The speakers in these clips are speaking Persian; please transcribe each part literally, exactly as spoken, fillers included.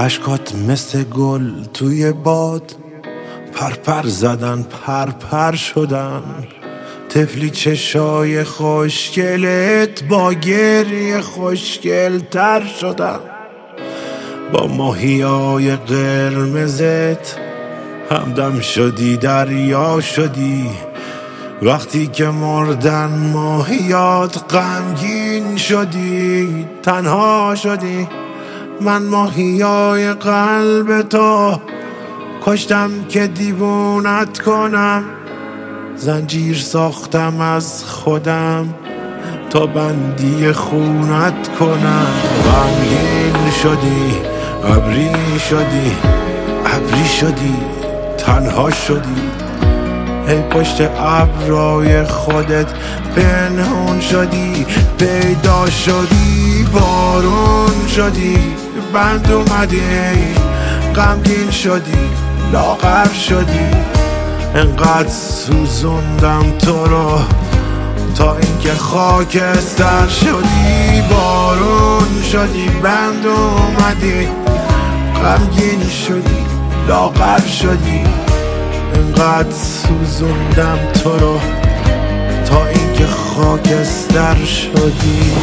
اشکات مثل گل توی باد پرپر زدن پرپر شدن. طفلی چشای خوشگلت با گریه خوشگل تر شدن. با ماهیای قرمزت همدم شدی دریا شدی. وقتی که مردن ماهیات غمگین شدی تنها شدی. من ماهیای قلب تو کشتم که دیوونت کنم. زنجیر ساختم از خودم تا بندی خونت کنم. غمگین شدی ابری شدی ابری شدی تنها شدی. ای پشت ابرای خودت پنهون شدی. پیدا شدی بارون شدی. بند اومدی غمگین شدی لاغر شدی. انقدر سوزوندم تو رو تا اینکه خاکستر شدی. بارون شدی بند اومدی غمگین شدی لاغر شدی. انقدر سوزوندم تو رو تا اینکه خاکستر شدی.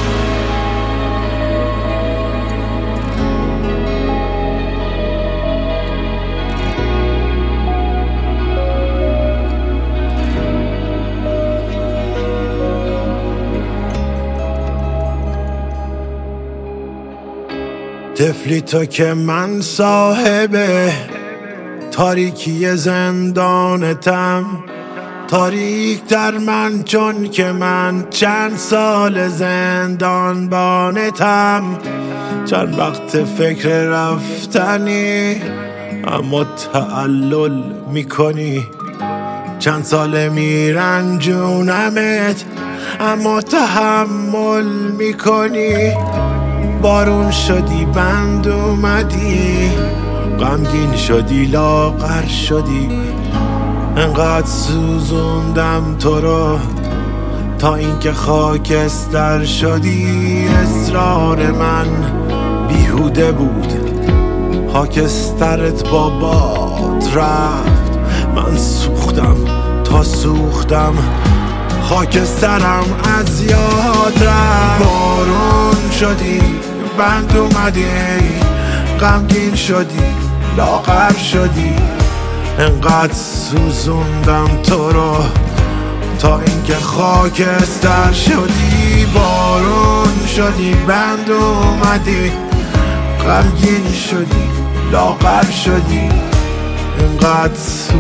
طفلی تو که من صاحبه تاریکی زندانتم. تاریک در من چون که من چند سال زندان بانتم. چند وقت فکر رفتنی اما تعلل میکنی. چند سال میرنجونمت اما تحمل میکنی. بارون شدی بند اومدی غمگین شدی لاغر شدی. انقدر سوزوندم تو رو تا اینکه خاکستر شدی. اصرار من بیهوده بود خاکسترت با باد رفت. من سوختم تا سوختم خاکسترم از یاد رفت. بارون شدی بند اومدی غمگین شدی لاغر شدی. انقدر سوزوندم تو رو تا اینکه خاکستر شدی. بارون شدی بند اومدی غمگین شدی لاغر شدی. انقدر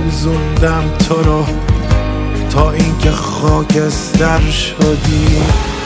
سوزوندم تو رو تا اینکه خاکستر شدی.